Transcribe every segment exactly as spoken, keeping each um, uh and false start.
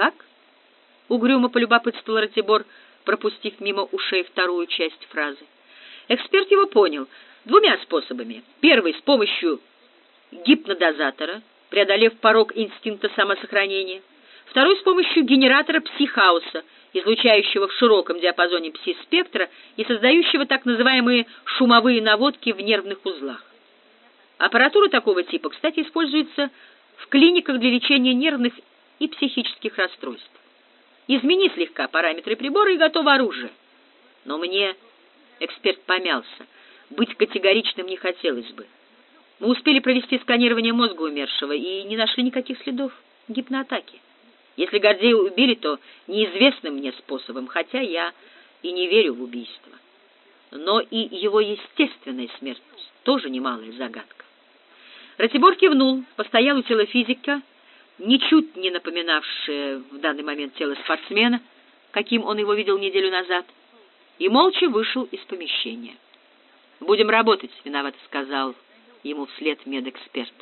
как?» — угрюмо полюбопытствовал Ратибор, пропустив мимо ушей вторую часть фразы. Эксперт его понял двумя способами. Первый — с помощью гипнодозатора, преодолев порог инстинкта самосохранения. Второй — с помощью генератора пси-хаоса, излучающего в широком диапазоне пси-спектра и создающего так называемые шумовые наводки в нервных узлах. Аппаратура такого типа, кстати, используется в клиниках для лечения нервных и психических расстройств. Измени слегка параметры прибора, и готово оружие. Но мне, эксперт помялся, быть категоричным не хотелось бы. Мы успели провести сканирование мозга умершего и не нашли никаких следов гипноатаки. Если Гордея убили, то неизвестным мне способом, хотя я и не верю в убийство. Но и его естественная смерть тоже немалая загадка. Ратибор кивнул, постоял у тела физика, ничуть не напоминавшее в данный момент тело спортсмена, каким он его видел неделю назад, и молча вышел из помещения. «Будем работать», — виновато сказал ему вслед медэксперт.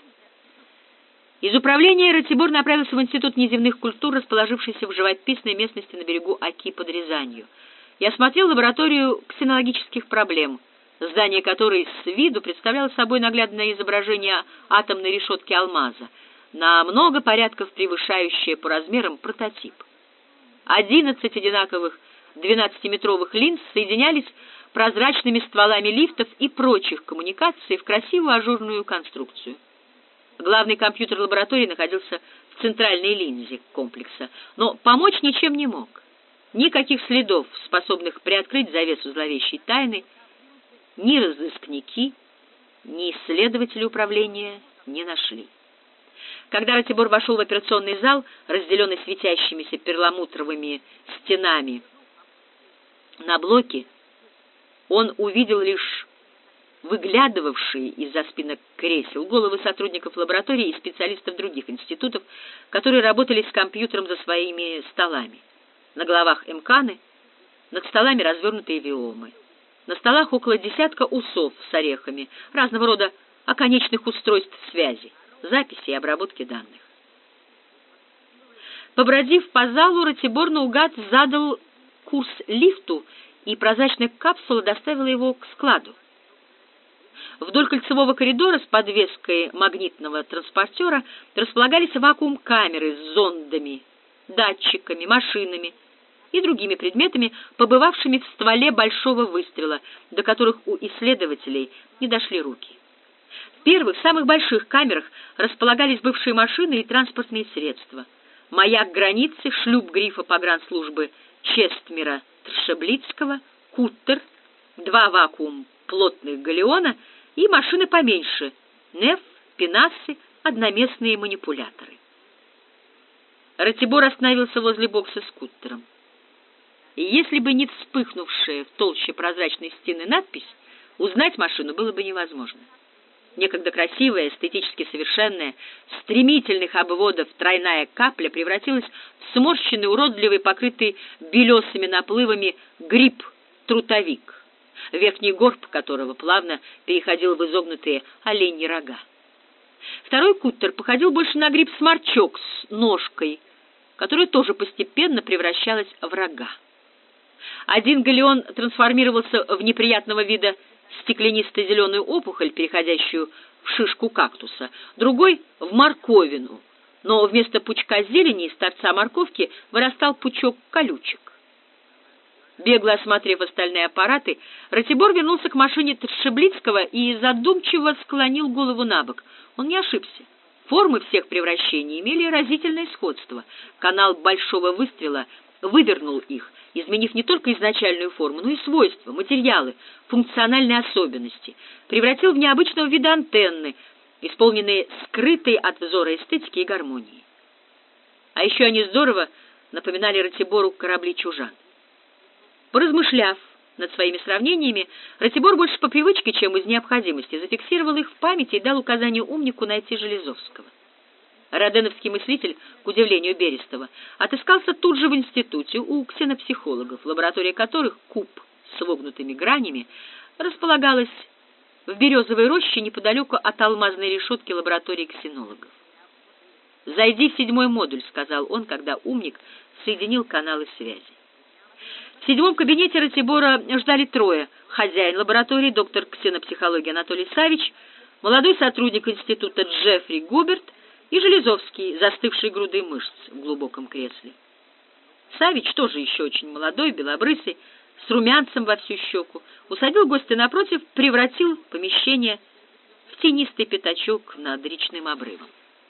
Из управления Ратибор направился в Институт неземных культур, расположившийся в живописной местности на берегу Оки под Рязанью, и осмотрел лабораторию ксенологических проблем, здание которой с виду представляло собой наглядное изображение атомной решетки алмаза, на много порядков превышающее по размерам прототип. Одиннадцать одинаковых двенадцатиметровых линз соединялись прозрачными стволами лифтов и прочих коммуникаций в красивую ажурную конструкцию. Главный компьютер лаборатории находился в центральной линзе комплекса, но помочь ничем не мог. Никаких следов, способных приоткрыть завесу зловещей тайны, ни разыскники, ни исследователи управления не нашли. Когда Ратибор вошел в операционный зал, разделенный светящимися перламутровыми стенами на блоки, он увидел лишь выглядывавшие из-за спинок кресел головы сотрудников лаборатории и специалистов других институтов, которые работали с компьютером за своими столами. На головах эмканы, над столами развернутые виомы. На столах около десятка усов с орехами, разного рода оконечных устройств связи, записи и обработки данных. Побродив по залу, Ратибор наугад задал курс лифту, и прозрачная капсула доставила его к складу. Вдоль кольцевого коридора с подвеской магнитного транспортера располагались вакуум-камеры с зондами, датчиками, машинами и другими предметами, побывавшими в стволе большого выстрела, до которых у исследователей не дошли руки. В первых, самых больших камерах располагались бывшие машины и транспортные средства. Маяк границы, шлюп грифа погранслужбы Честмира Тршеблицкого, куттер, два вакуум плотных галеона и машины поменьше — неф, пенасы, одноместные манипуляторы. Ратибор остановился возле бокса с куттером. И если бы не вспыхнувшая в толще прозрачной стены надпись, узнать машину было бы невозможно. Некогда красивая, эстетически совершенная, стремительных обводов тройная капля превратилась в сморщенный, уродливый, покрытый белесыми наплывами гриб-трутовик, верхний горб которого плавно переходил в изогнутые оленьи рога. Второй куттер походил больше на гриб-сморчок с ножкой, которая тоже постепенно превращалась в рога. Один галеон трансформировался в неприятного вида стеклянисто-зеленую опухоль, переходящую в шишку кактуса, другой — в морковину, но вместо пучка зелени из торца морковки вырастал пучок колючек. Бегло осмотрев остальные аппараты, Ратибор вернулся к машине Тршеблицкого и задумчиво склонил голову набок. Он не ошибся. Формы всех превращений имели разительное сходство. Канал большого выстрела вывернул их, изменив не только изначальную форму, но и свойства, материалы, функциональные особенности, превратил в необычного вида антенны, исполненные скрытой от взора эстетики и гармонии. А еще они здорово напоминали Ратибору корабли-чужан. Поразмышляв над своими сравнениями, Ратибор больше по привычке, чем из необходимости, зафиксировал их в памяти и дал указание умнику найти Железовского. Роденовский мыслитель, к удивлению Берестова, отыскался тут же в институте у ксенопсихологов, лаборатория которых, куб с вогнутыми гранями, располагалась в березовой роще неподалеку от алмазной решетки лаборатории ксенологов. «Зайди в седьмой модуль», — сказал он, когда умник соединил каналы связи. В седьмом кабинете Ратибора ждали трое: хозяин лаборатории, доктор ксенопсихологии Анатолий Савич, молодой сотрудник института Джеффри Губерт и Железовский, застывший грудой мышц в глубоком кресле. Савич, тоже еще очень молодой, белобрысый, с румянцем во всю щеку, усадил гостя напротив, превратил помещение в тенистый пятачок над речным обрывом.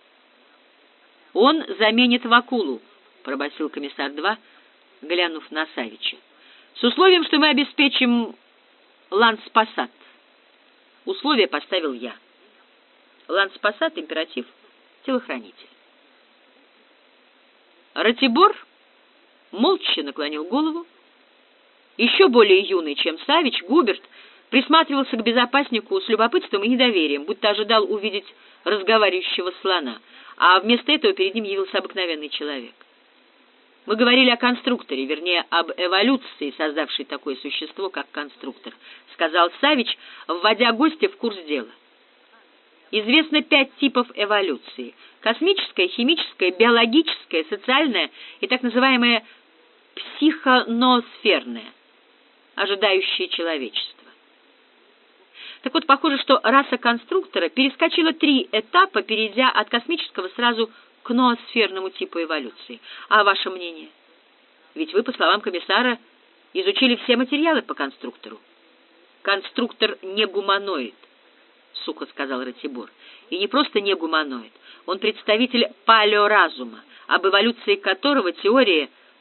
«Он заменит Вакулу», — пробасил комиссар-два, глянув на Савича, «с условием, что мы обеспечим Ланспасат». Условие поставил я. Ланспасат — императив, телохранитель. Ратибор молча наклонил голову. Еще более юный, чем Савич, Губерт присматривался к безопаснику с любопытством и недоверием, будто ожидал увидеть разговаривающего слона, а вместо этого перед ним явился обыкновенный человек. Мы говорили о конструкторе, вернее, об эволюции, создавшей такое существо, как конструктор, сказал Савич, вводя гостя в курс дела. Известно пять типов эволюции: космическая, химическая, биологическая, социальная и так называемая психоноосферная, ожидающая человечества. Так вот, похоже, что раса конструктора перескочила три этапа, перейдя от космического сразу к ноосферному типу эволюции. А ваше мнение? Ведь вы, по словам комиссара, изучили все материалы по конструктору. Конструктор не гуманоид, сухо сказал Ратибор. И не просто не гуманоид, он представитель палеоразума, об эволюции которого теория